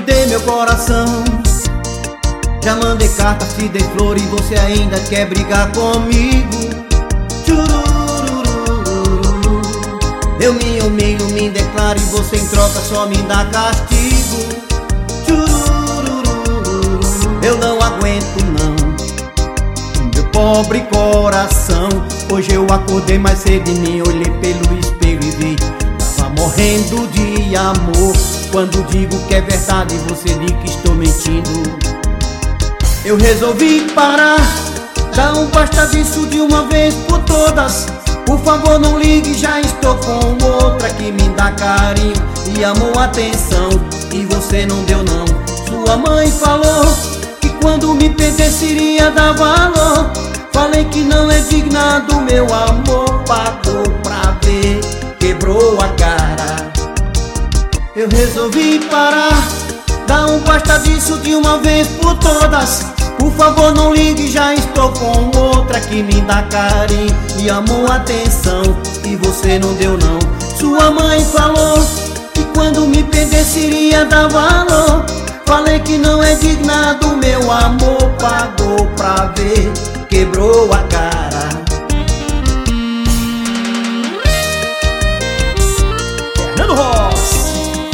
dei meu coração, já mandei cartas, te dei flor e você ainda quer brigar comigo. Tchururururu. Eu me humilho, me declaro e você em troca só me dá castigo. Tchururururu. Eu não aguento não, meu pobre coração. Hoje eu acordei mais cedo e me olhei pelo espelho e vi, tava morrendo de amor. Quando digo que é verdade você diz que estou mentindo. Eu resolvi parar, dar um basta disso de uma vez por todas. Por favor não ligue, já estou com outra que me dá carinho e amor, atenção, e você não deu não. Sua mãe falou que quando me perdesse iria dar valor. Falei que não é digna do meu amor, pagou pra ver, quebrou a cara. Eu resolvi parar, dar um basta disso de uma vez por todas. Por favor não ligue, já estou com outra que me dá carinho e amor, atenção, e você não deu não. Sua mãe falou que quando me perdesse iria dar valor. Falei que não é digna do meu amor, pagou pra ver, quebrou a cara. Fernando Ross.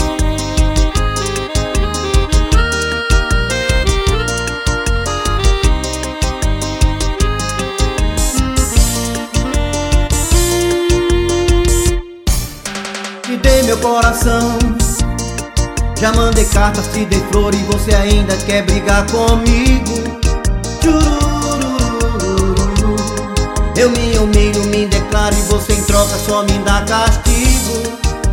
Te dei meu coração, já mandei cartas, te dei flor e você ainda quer brigar comigo. Tchururururu. Eu me humilho, me declaro e você em troca só me dá castigo.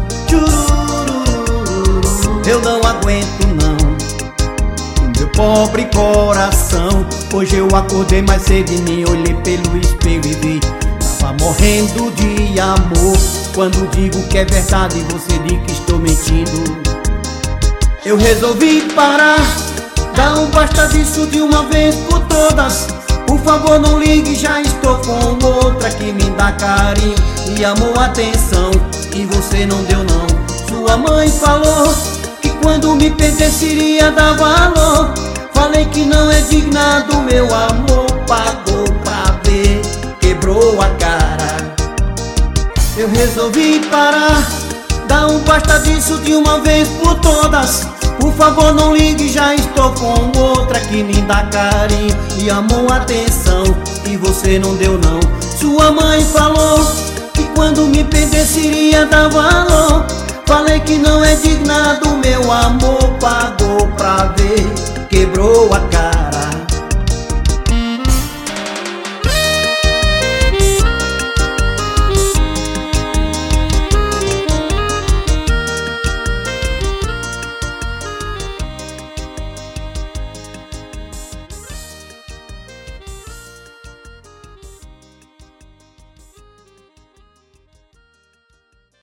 Tchururururu. Eu não aguento não, meu pobre coração. Hoje eu acordei mais cedo e me olhei pelo espelho e vi, tava morrendo de amor. Quando digo que é verdade você diz que estou mentindo. Eu resolvi parar, dar um basta disso de uma vez por todas. Por favor não ligue, já estou com outra que me dá carinho e amor, atenção, e você não deu não. Sua mãe falou que quando me perdesse iria dar valor. Falei que não é digna do meu amor, pagou pra ver, quebrou a cara. Eu resolvi parar, dar um basta disso de uma vez por todas. Por favor não ligue, já estou com outra que me dá carinho e amor, atenção, e você não deu não. Sua mãe falou que quando me perdesse iria dar valor. Falei que não é digna do meu amor, pagou pra ver, quebrou a cara.